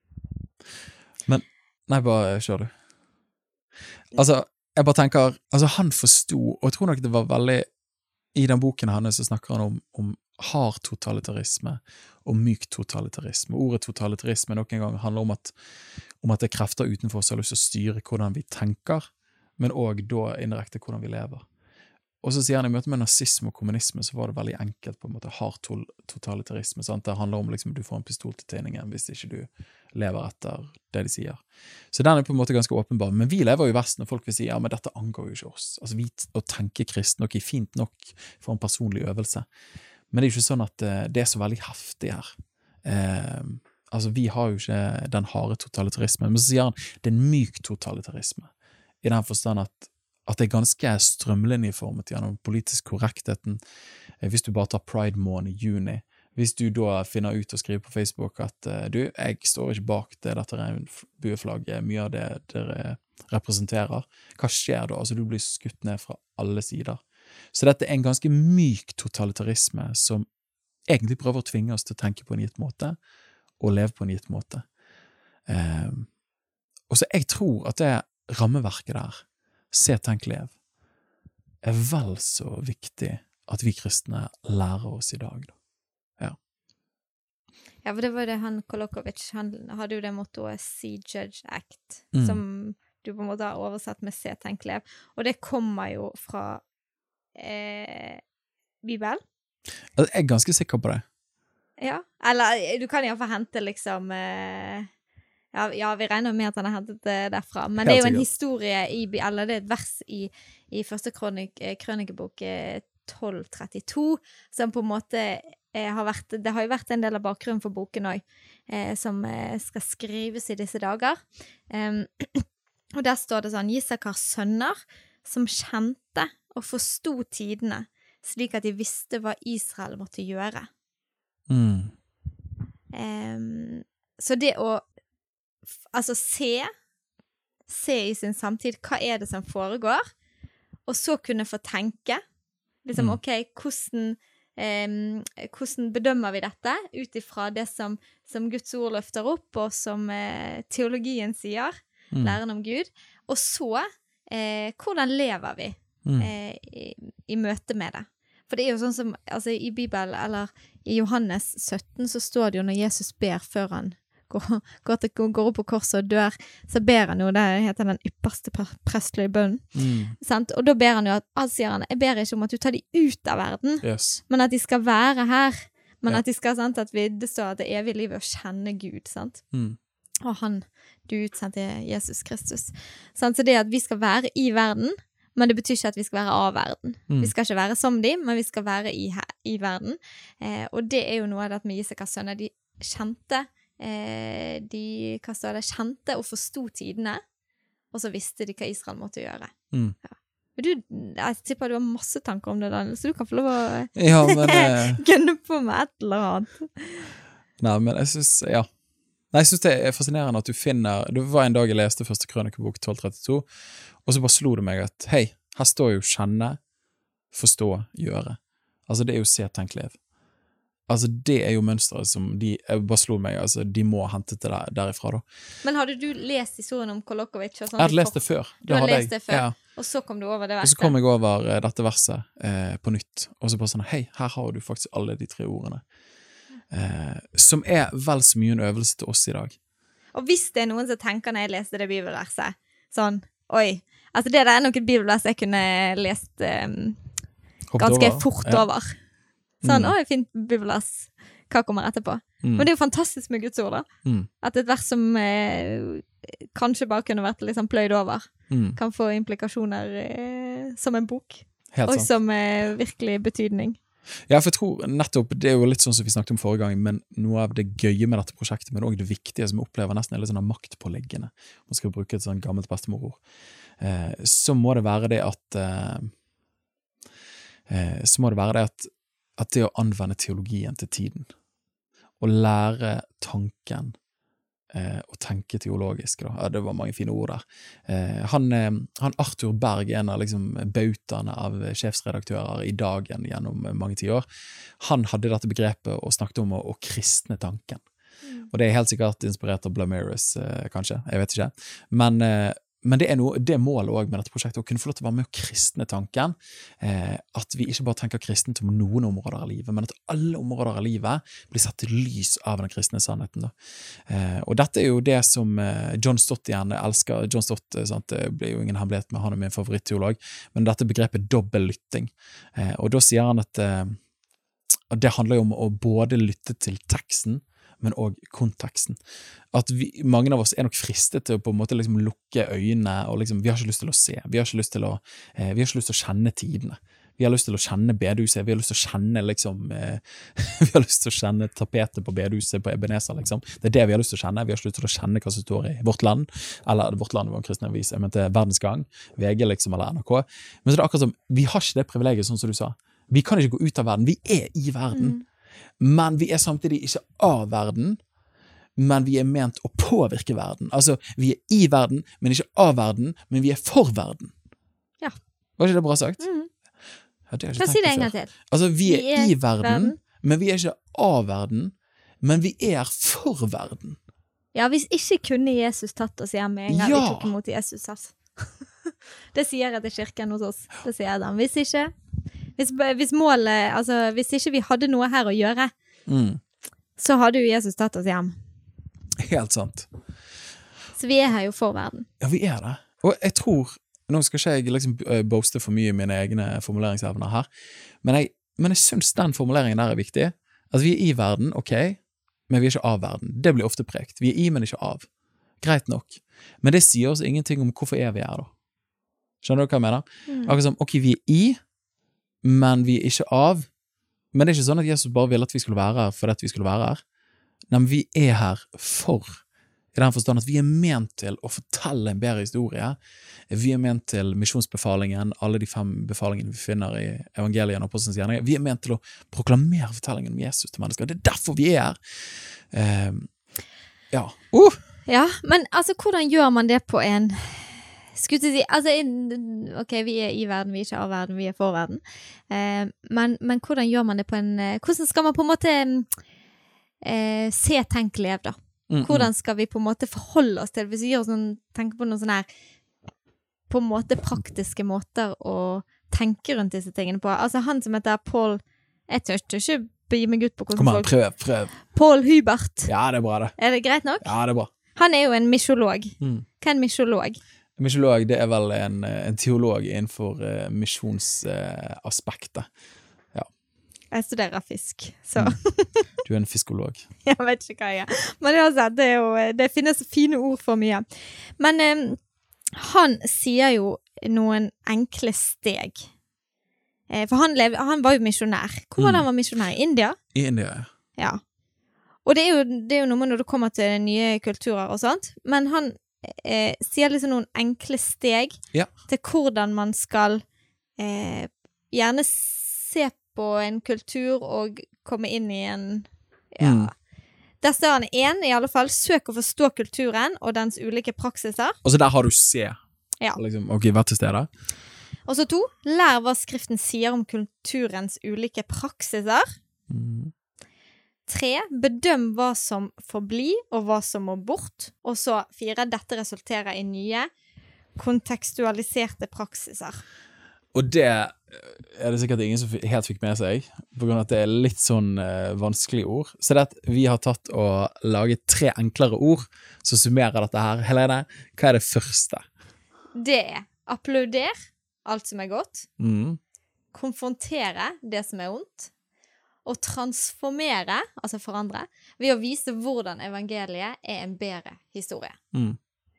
Men, nei, bare kjør du. Altså, jeg bare tenker, altså han forstod, og jeg tror nok det var veldig, i den boken hans så snakker han om, om hard totalitarisme, og myk totalitarisme. Ordet totalitarisme nok en gang handler om at, om at det er krefter utenfor som har lyst til å styre hvordan vi tenker, men også da indirekte hvordan vi lever. Og så sier han i møte med nazisme og kommunisme så var det veldig enkelt på en måte hard totalitarisme, sant? Det handler om liksom du får en pistol til tinningen hvis ikke du lever etter det de sier. Så den er på en måte ganske åpenbar, men vi lever jo i Vesten og folk vil si, ja, men dette angår jo ikke oss. Altså vi å tenke kristen nok er fint nok for en personlig øvelse, men det er jo ikke sånn at det er så veldig heftig her. Eh, altså vi har jo ikke den harde totalitarismen, men så sier han det er en myk totalitarisme, i den forstand at at det er ganske strømlinjeformet gjennom politisk korrektheten. Hvis du bare tar Pride måned i juni, hvis du da finner ut og skriver på Facebook at du, jeg står ikke bak det, dette regnbueflagget, mye av det dere representerer, hva skjer da? Altså du blir skutt ned fra alle sider. Så dette er en ganske myk totalitarisme som egentlig prøver å tvinge oss til å tenke på en gitt måte og leve på en gitt måte. Um, og så jeg tror at det rammeverket der, se, tenk, lev, er vel så viktig at vi kristne lærer oss i dag. Da. Ja. Ja, for det var det han, Kolokovic, han hadde jo det mottoet See, Judge, Act, mm. som du på en måte har oversatt med se, tenk, lev. Og det kommer jo fra eh, Bibelen. Jeg er ganske sikker på det. Ja, eller du kan i hvert fall hente liksom... Eh, Ja, ja, vi regner med at han har hentet det derfra. Men det er jo en historie, i, eller det er et vers i, i første kronik, krønikebok tolv trettito, som på en måte eh, har vært, det har jo vært en del av bakgrunnen for boken også, eh, som eh, skal skrives i disse dager. Um, og der står det sånn, Isakars sønner, som kjente og forstod tidene, slik at de visste hva Israel måtte gjøre. Mm. Um, så det å altså se, se i sin samtid, hva er det som foregår, og så kunne få tenke, liksom, ok, hvordan, eh, hvordan bedømmer vi dette, utifra det som, som Guds ord løfter opp, og som eh, teologien sier, mm. læren om Gud, og så, eh, hvordan lever vi mm. eh, i, i møte med det? For det er jo sånn som, altså i Bibelen, eller i Johannes sytten, så står det jo når Jesus ber før han Går, går, til, går opp på korset og dør, så ber han jo, det heter den ypperste prestlige bønnen, mm. sant? Og da ber han jo at, altså sier han, jeg ber ikke om at du tar de ut av verden, yes. men at de skal være her, men ja. At de skal, sant, at vi, det står at det er evig liv å kjenne Gud, sant? Mm. Og han, du utsendte Jesus Kristus. Sant? Så det at vi skal være i verden, men det betyr ikke at vi skal være av verden. Mm. Vi skal ikke være som de, men vi skal være i, i verden. Eh, og det er jo noe av det at med Isakars sønner, de kjente Eh, de hva står det, kjente og forstod tidene, og så visste de hva Israel måtte gjøre. Mm. Ja. Men du, jeg tipper du har masse tanker om det, Daniel, så du kan få lov å ja, men, eh... gønne på med et eller annet. Nei, men jeg synes, ja. Nei, jeg synes det er fascinerende at du finner, det var en dag jeg leste første krønikebok tolv trettito, og så bare slo det meg at, hei, her står jo kjenne, forstå, gjøre. Altså det er jo se, tenk, lev. Altså, det er jo mønstret som de, jeg bare slo meg, altså, de må hente til der, derifra da. Men hadde du lest historien om Kolokovic? Og sånn, jeg hadde lest det før. Du hadde lest det før, ja. Og så kom du over det verset? Og så kom jeg over uh, dette verset uh, på nytt, og så bare sånn, hei, her har du faktisk alle de tre ordene, uh, som er vel så mye en øvelse til oss i dag. Og hvis det er noen som tenker når jeg leste det bibelverset, sånn, oi, altså det der er nok et bibelvers jeg kunne lest um, ganske over. fort ja. over. Sånn, mm. oi, fint bibelvers, hva kommer etterpå? Mm. Men det er jo fantastisk med Guds ord da. Mm. At et vers som eh, kanskje bare kunne vært liksom pløyd over, mm. kan få implikasjoner eh, som en bok. Helt og sant. Som eh, virkelig betydning. Ja, for jeg tror nettopp, det er jo litt sånn som vi snakket om forrige gang, men noe av det gøye med dette prosjektet, men også det viktige som jeg opplever nesten er litt sånn maktpåleggende, man skal bruke et sånn gammelt bestemorord, eh, så må det være det at eh, eh, så må det være det at at det å anvende teologien til tiden, og lære tanken, eh, og tenke teologisk, da. Ja, det var mange fine ord der. Eh, han, eh, han Arthur Berg, en av liksom bautaene av sjefsredaktører i Dagen gjennom mange tiår, han hadde dette begrepet og snakket om å, å kristne tanken. Mm. Og det er helt sikkert inspirert av Blamaris, eh, kanskje, jeg vet ikke. Men, eh, men det er noe, det målet også med dette prosjektet, å kunne få lov til å være med å kristne tanken, eh, at vi ikke bare tenker kristent om noen områder av livet, men at alle områder av livet blir satt til lys av den kristne sannheten. Da. Eh, og dette er jo det som eh, John Stott igjen elsker. John Stott, sant, det blir jo ingen hemmelighet med han er min favorittteolog, men dette begrepet dobbel lytting. Eh, og da sier han at, eh, at det handler jo om å både lytte til teksten, men også konteksten. At vi, mange av oss er nok fristet til å på en måte liksom lukke øynene, og liksom, vi har ikke lyst til å se, vi har ikke lyst til å, eh, vi har ikke lyst til å kjenne tidene. Vi har lyst til å kjenne bedehuset, vi har lyst til å kjenne liksom, eh, vi har lyst til å kjenne tapetet på bedehuset på Ebenezer, liksom. Det er det vi har lyst til å kjenne, vi har ikke lyst til å kjenne hva som står i Vårt Land, eller Vårt Land var en kristen avis, jeg mente Verdensgang, V G liksom, eller N R K. Men så er det akkurat som, vi har ikke det privilegiet, sånn som du sa. Vi kan ikke gå ut av verden, vi er i verden. Mm. Men vi er samtidig ikke av verden, men vi er ment å påvirke verden. Altså, vi er i verden, men ikke av verden, men vi er for verden. Ja. Var ikke det bra sagt? Mm. Ja, det har jeg ikke Kan tenkt si det på en gang før. til. Altså, vi er, Vi er i verden, verden, men vi er ikke av verden, men vi er for verden. Ja, hvis ikke kunne Jesus tatt oss hjem med en gang Ja. vi tok imot Jesus, altså. Det sier jeg til kirken hos oss. Det sier jeg da. Hvis ikke, hvis, hvis målet, altså, hvis ikke vi hadde noe her å gjøre, Mm. så hadde jo Jesus tatt oss hjem. Helt sant. Så vi er her jo for verden. Ja, vi er det. Og jeg tror, nå skal ikke jeg liksom eh, boaste for mye i mine egne formuleringsevner her, men jeg, men jeg synes den formuleringen der er viktig. At vi er i verden, ok, men vi er ikke av verden. Det blir ofte prekt. Vi er i, men ikke av. Greit nok. Men det sier oss ingenting om hvorfor er vi her da. Skjønner du hva jeg mener? Mm. Akkurat som, ok, vi er i, men vi er ikke av. Men det er ikke sånn at Jesus bare ville at vi skulle være her for at vi skulle være her. Nei, men vi er her for, i den forstand at vi er ment til å fortelle en bedre historie. Vi er ment til misjonsbefalingen, alle de fem befalingene vi finner i evangelien og apostelens gjerninger. Vi er ment til å proklamere fortellingen om Jesus til mennesker. Det er derfor vi er her. Uh, ja. Uh! Ja, men altså, hvordan gjør man det på en... Skulle jeg si, altså, ok, vi er i verden, vi er ikke av verden, vi er for verden. Eh, men, men hvordan gjør man det på en... Hvordan skal man på en måte eh, se, tenk, lev da? Mm, hvordan skal vi på en måte forholde oss til, hvis vi gjør sånn, tenker på noen sånne her, på en måte praktiske måter å tenke rundt disse tingene på. Altså, han som heter Paul, jeg tør ikke begi meg ut på hvordan Kom an, folk... prøv, prøv. Paul Hubert. Ja, det er bra det. Er det greit nok? Ja, det er bra. Han er jo en misjolog. Mm. Hva er en misjolog? Misjolog, det er vel en, en teolog innenfor uh, misjonsaspektet. Uh, ja. Jeg studerer fisk, så... Mm. Du er en fiskolog. Jeg vet ikke hva jeg er. Men uansett, det, er jo, det finnes fine ord for mye. Men um, han sier jo noen enkle steg. Eh, for han, lev, han var jo misjonær. Hvor var det han var misjonær? I India? I India, ja. Ja. Og det er, jo, det er jo noe med når det kommer til nye kulturer og sånt. Men han eh, sier liksom noen enkle steg ja. til hvordan man skal eh, gjerne se på en kultur og komme inn i en... Ja. Mm. Der står han en, i alle fall, søk å forstå kulturen og dens ulike praksiser. Og så der har du se. Ja. Liksom, ok, vær til stede. Og så to, lær hva skriften sier om kulturens ulike praksiser. Mm. Tre, bedøm hva som får bli og hva som må bort. Og så fire, dette resulterer i nye kontekstualiserte praksiser. Og det er det sikkert ingen som helt fikk med seg, på grunn av at det er litt sånn uh, vanskelige ord. Så det at vi har tatt og laget tre enklere ord som summerer dette her. Helene, hva er det første? Det er applauder alt som er godt, mm. konfrontere det som er ondt, og transformere, altså forandre, ved å vise hvordan evangeliet er en bedre historie. Mm.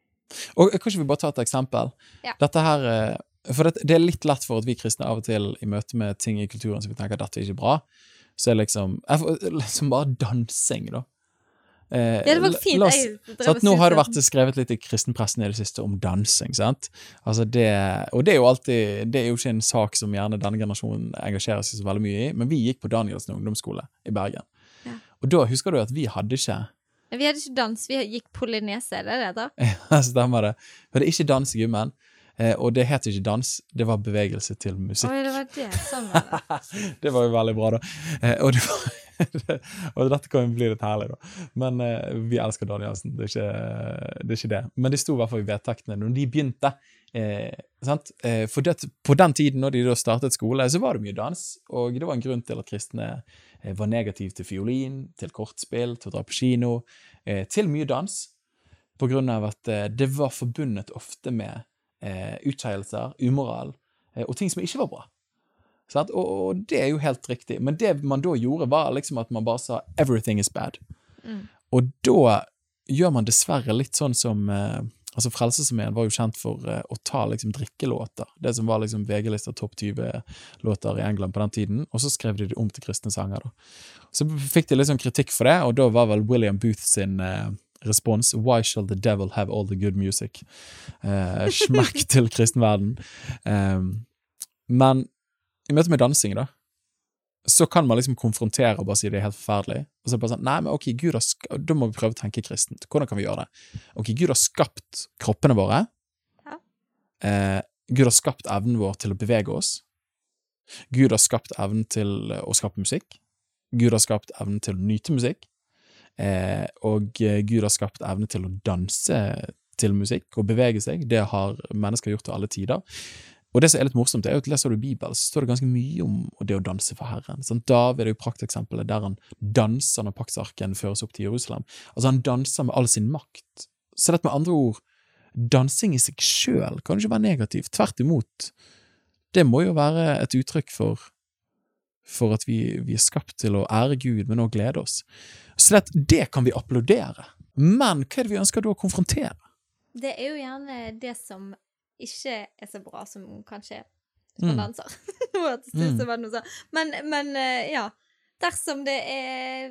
Og kanskje vi bare tar et eksempel? Ja. Dette her, for det, det er litt lett for at vi kristne av og til i møte med ting i kulturen som vi tenker at dette er ikke bra, så er liksom, liksom bare dansing da. Eh, ja, det var fint. Oss, jeg, nå har det vært skrevet litt i kristenpressen i det siste om dansing, sant? Altså det, og det er jo alltid, det er jo ikke en sak som gjerne denne generasjonen engasjerer seg så veldig mye i, men vi gikk på Danielsen ungdomsskole i Bergen. Ja. Og da husker du at vi hadde ikke... Vi hadde ikke dans, vi gikk polynese, det er det da? Ja, stemmer det. Vi hadde ikke dans i gymmen, og det het ikke dans, det var bevegelse til musikk. Oi, det var det, sånn var det. Det var jo veldig bra da. Og det var... og dette kan jo bli litt herlig da. Men uh, vi elsker Danielsen, det er, ikke, det er ikke det. Men det sto i hvert fall i vedtektene når de begynte, eh, sant? Eh, for det, på den tiden når de da startet skole, så var det mye dans, og det var en grunn til at kristne eh, var negativ til fiolin, til kortspill, til å dra på kino, eh, til mye dans, på grunn av at eh, det var forbundet ofte med eh, utskeielser, umoral, eh, og ting som ikke var bra. Sant? Og, og det er jo helt riktig. Men det man da gjorde var liksom at man bare sa everything is bad. Mm. Og da gjør man dessverre litt sånn som eh, altså Frelsesarmeen var jo kjent for eh, å ta liksom drikkelåter. Det som var liksom V G-lista topp tjue-låter i England på den tiden, og så skrev de det om til kristne sanger da. Så fikk de liksom kritikk for det, og da var vel William Booth sin eh, respons, why shall the devil have all the good music? Eh, smekk til kristenverden. Um, men i møte med dansing da, så kan man liksom konfrontere og bare si det er helt forferdelig. Og så er det bare sånn, nei, men ok, Gud har skapt, da må vi prøve å tenke kristent. Hvordan kan vi gjøre det? Ok, Gud har skapt kroppene våre. Ja. Eh, Gud har skapt evnen vår til å bevege oss. Gud har skapt evnen til å skape musikk. Gud har skapt evnen til å nyte musikk. Eh, og Gud har skapt evnen til å danse til musikk og bevege seg. Det har mennesker gjort til alle tider. Og det som er litt morsomt er jo at leser du Bibelen, så står det ganske mye om det å danse for Herren. Sånn, David er jo prakteksempelet der han danser når paktsarken føres opp til Jerusalem. Altså han danser med all sin makt. Så det med andre ord, dansing i seg selv kan ikke være negativt. Tvert imot, det må jo være et uttrykk for, for at vi, vi er skapt til å ære Gud, men også glede oss. Så det, det kan vi applaudere. Men hva er det vi ønsker da å konfrontere? Det er jo gjerne det som ikke er så bra som kanskje hvis man danser. Mm. men, men ja, dersom det er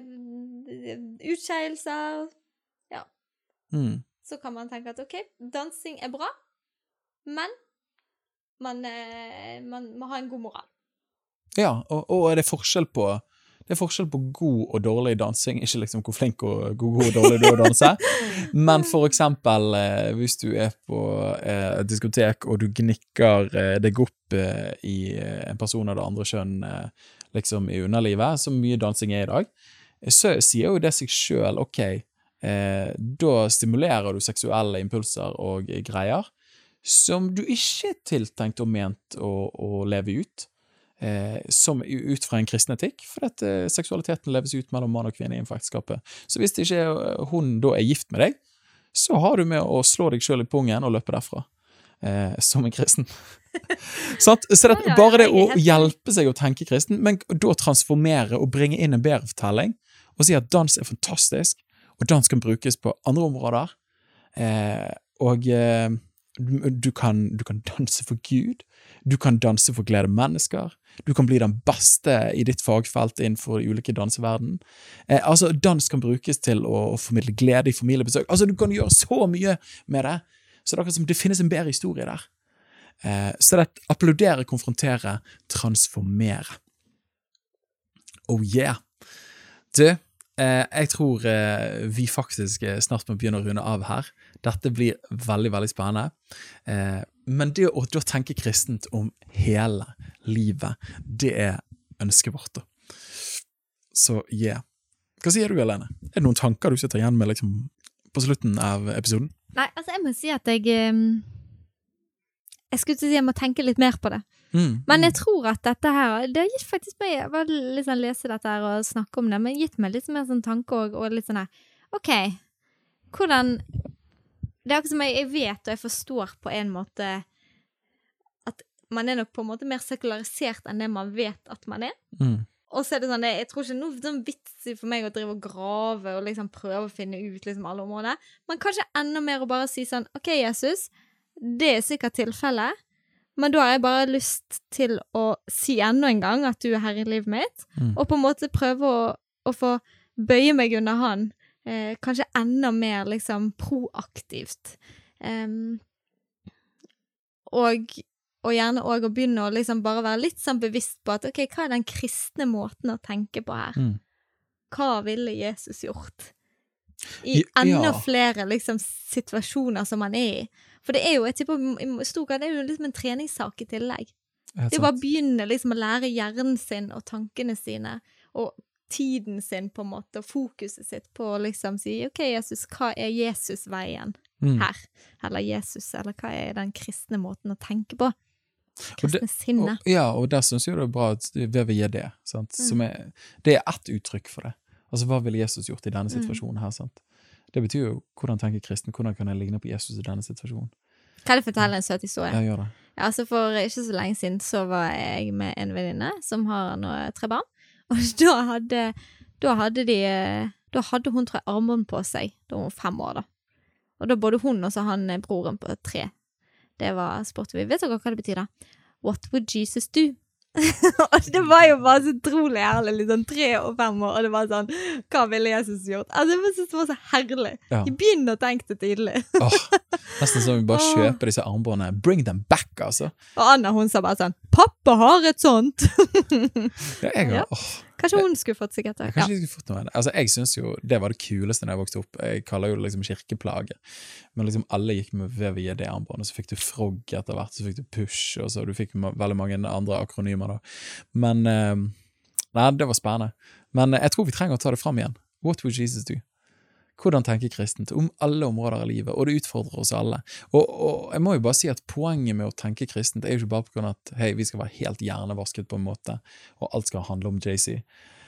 utskeielser, ja, mm. så kan man tenke at ok, dansing er bra, men man, man må ha en god moral. Ja, og, og er det forskjell på Det er forskjell på god og dårlig dansing, ikke liksom hvor flink og hvor god og dårlig du er å danse, men for eksempel eh, hvis du er på eh, et diskotek og du gnikker eh, deg opp eh, i en person av det andre kjønn eh, liksom i underlivet, så mye dansing er i dag, så sier jo det seg selv, ok, eh, da stimulerer du seksuelle impulser og greier som du ikke er tiltenkt og ment å, å leve ut, Eh, som ut fra en kristen etikk, for at eh, seksualiteten leves ut mellom mann og kvinne i ekteskapet. Så hvis det ikke er, hun da er gift med deg, så har du med å slå deg selv i pungen og løpe derfra, eh, som en kristen. så at, så det, bare det å hjelpe seg å tenke kristen, men da transformere og bringe inn en bedre fortelling, og si at dans er fantastisk, og dans kan brukes på andre områder, eh, og eh, du, du, kan, du kan danse for Gud, du kan danse for glede mennesker, du kan bli den beste i ditt fagfelt innenfor ulike danseverden. Eh, altså, dans kan brukes til å, å formidle glede i familiebesøk. Altså, du kan gjøre så mye med det, så det er akkurat som det finnes en bedre historie der. Eh, så det er applaudere, konfrontere, transformere. Oh yeah! Du, eh, jeg tror eh, vi faktisk snart må begynne å runde av her. Dette blir veldig, veldig spennende. Eh, men det å da tenke kristent om hele livet, det er ønsket vårt da. Så yeah. Hva sier du, Helene? Er det noen tanker du sitter igjen med liksom, på slutten av episoden? Nei, altså jeg må si at jeg jeg skulle si at jeg må tenke litt mer på det. Mm, men jeg mm. tror at dette her, det har gitt faktisk meg, jeg var litt sånn lese dette her og snakke om det, men gitt meg litt mer sånn tanke og, og litt sånn her, ok, hvordan det er akkurat som jeg, jeg vet og jeg forstår på en måte at man er nok på en måte mer sekularisert enn det man vet at man er. Mm. Og så er det sånn, det, jeg tror ikke noe sånn vits for meg å drive og grave og liksom prøve å finne ut liksom alle områder, men kanskje enda mer å bare si sånn, ok Jesus, det er sikkert tilfelle, men da har jeg bare lyst til å si enda en gang at du er her i livet mitt, mm. og på en måte prøve å, å få bøye meg under han, Eh, kanskje enda mer liksom proaktivt um, og, og gjerne også å begynne å liksom bare være litt sånn bevisst på at ok, hva er den kristne måten å tenke på her? Mm. Hva ville Jesus gjort? I enda ja. flere liksom situasjoner som man er i. For det er jo, jeg tipper, i stor grad det er jo liksom en treningssak i tillegg. Det er jo bare å begynne liksom å lære hjernen sin og tankene sine og tiden sin på en måte, og fokuset sitt på å liksom si, ok, Jesus, hva er Jesus-veien Mm. her? Eller Jesus, eller hva er den kristne måten å tenke på? Og det- Kristne sinne. Og, ja, og der synes jeg det er bra at V V J D, sant? Som er, det er ett uttrykk for det. Altså, hva ville Jesus gjort i denne situasjonen her, sant? Det betyr jo, hvordan tenker kristen, hvordan kan jeg ligne på Jesus i denne situasjonen? Kan jeg fortelle en søt historie? Ja, gjør det. Ja, altså for ikke så lenge siden så var jeg med en venninne som har nå tre barn, og da hadde, da hadde de, da hadde hun tre armbånd på seg, da hun var fem år da. Og da både hun og så han broren på tre. Det var sport vi vet dere hva det betyr da? What would Jesus do? Og det var jo bare så utrolig herlig, liksom tre og fem år, og det var sånn, hva ville Jesus gjort? Altså, jeg synes det var så herlig. Ja. Jeg begynner å tenke det tidlig. Åh, nesten som vi bare Åh. kjøper disse armbåndene. Bring them back, altså. Og Anna, hun sa bare sånn, pappa har et sånt. Ja, jeg har, Ja. åh, Kanskje hun skulle fått seg etter. Ja. kanskje jeg skulle fått noe av det. Altså, jeg synes jo, det var det kuleste når jeg vokste opp. Jeg kaller jo det liksom kirkeplage. Men liksom alle gikk med V V J D-armbånd, og så fikk du frog etter hvert, så fikk du push, og så du fikk ma- veldig mange andre akronymer da. Men, eh, nei, det var spennende. Men eh, jeg tror vi trenger å ta det fram igjen. What would Jesus do? Hvordan tenker kristent om alle områder av livet, og det utfordrer oss alle. Og, og jeg må jo bare si at poenget med å tenke kristent er jo ikke bare på grunn av at hei, vi skal være helt hjernevasket på en måte, og alt skal handle om J C.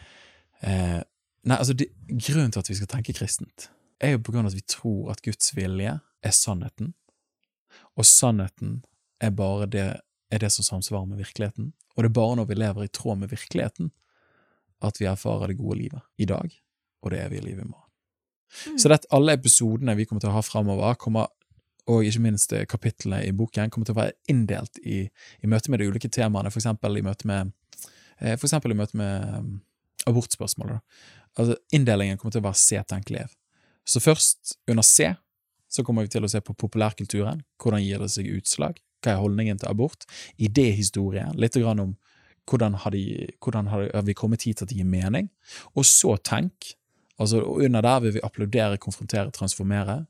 Eh, nei, altså, det, grunnen til at vi skal tenke kristent er jo på grunn av at vi tror at Guds vilje er sannheten, og sannheten er bare det, er det som samsvarer med virkeligheten, og det er bare når vi lever i tråd med virkeligheten at vi erfarer det gode livet i dag, og det evige livet i morgen. Så det at alle episodene vi kommer til å ha fremover, kommer, og ikke minst kapitlene i boken, kommer til å være inndelt i, i møte med de ulike temaene, for eksempel i møte med, eh, for eksempel i møte med um, abortspørsmålet. Altså, inndelingen kommer til å være se, tenk, lev. Så først, under C, så kommer vi til å se på populærkulturen, hvordan gir det seg utslag, hva er holdningen til abort, idéhistorien, litt grann om hvordan har, de, hvordan har, har vi kommet hit til at det gir mening, og så tenk, altså under der vil vi applaudere, konfrontere, transformere,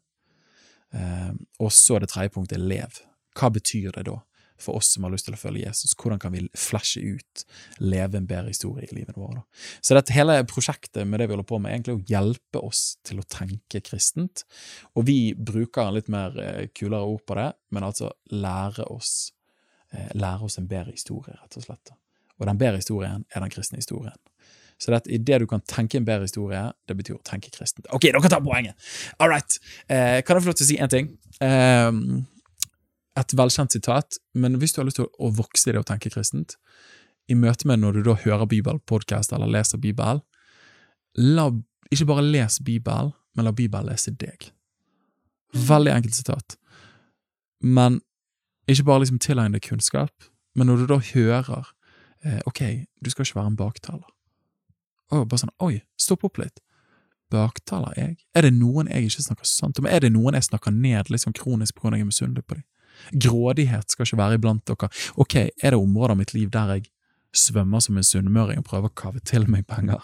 eh, og så det tredje punktet, lev. Hva betyr det da for oss som har lyst til å følge Jesus? Hvordan kan vi flashe ut, leve en bedre historie i livet vårt? Så dette hele prosjektet med det vi holder på med, er egentlig å hjelpe oss til å tenke kristent, og vi bruker en litt mer eh, kulere ord på det, men altså lære oss, eh, lære oss en bedre historie, rett og slett. Og den bedre historien er den kristne historien. Så det, i det du kan tenke en bedre historie, det betyr å tenke kristent. Ok, dere tar poenget! All right. Eh, kan jeg få lov til å si en ting? Eh, et velkjent sitat, men hvis du har lyst til å vokse i det å tenke kristent, i møte med når du da hører Bibel-podcast eller leser Bibel, la, ikke bare les Bibel, men la Bibel lese deg. Veldig enkelt sitat. Men ikke bare liksom tilegne deg kunnskap, men når du da hører, eh, ok, du skal ikke være en baktaler. Og bare sånn, oi, stopp opp litt. Baktaler jeg? Er det noen jeg ikke snakker sant om? Er det noen jeg snakker ned liksom kronisk på grunn av jeg er misunnelig på dem? Grådighet skal ikke være iblant dere. Ok, er det områder av mitt liv der jeg svømmer som en sunnmøring og prøver å kave til meg penger?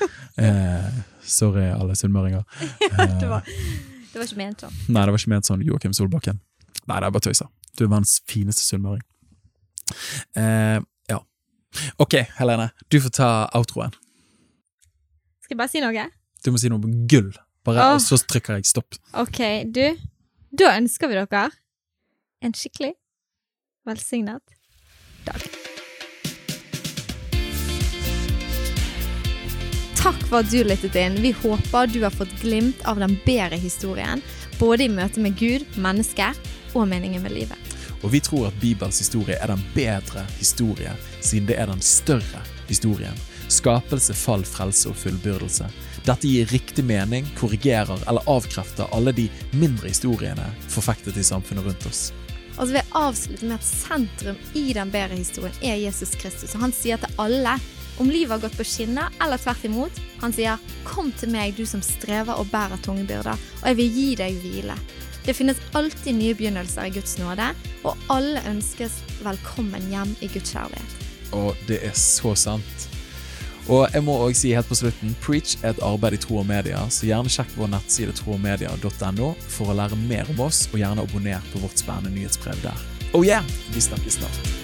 eh, sorry alle sunnmøringer. Eh, det, var, det var ikke ment sånn. Nei, det var ikke ment sånn, Joakim Solbakken. Nei, det er bare tøysa. Du er verdens fineste sunnmøring. Eh, ja. Ok, Helene, du får ta outroen. Skal jeg bare si noe? Du må si noe gull, bare, Åh. og så trykker jeg stopp. Ok, du, da ønsker vi dere en skikkelig velsignet dag. Takk for at du lyttet inn. Vi håper du har fått glimt av den bedre historien, både i møte med Gud, mennesker og meningen med livet. Og vi tror at Bibels historie er den bedre historie, siden det er den større historien. Skapelse, fall, frelse og fullbyrdelse. Dette gir riktig mening, korrigerer eller avkrefter alle de mindre historiene forfektet i samfunnet rundt oss. Og så vil jeg avslutte med at sentrum i den bedre historien er Jesus Kristus. Og han sier til alle, om livet har gått på skinner eller tvert imot, han sier, kom til meg du som strever og bærer tunge byrder, og jeg vil gi deg hvile. Det finnes alltid nye begynnelser i Guds nåde, og alle ønskes velkommen hjem i Guds kjærlighet. Og det er så sant. Og jeg må også si helt på slutten, Preach er et arbeid i Tro og Media, så gjerne sjekk vår nettside tro og media punktum no for å lære mer om oss, og gjerne abonner på vårt spennende nyhetsbrev der. Oh yeah, vi snakkes snart.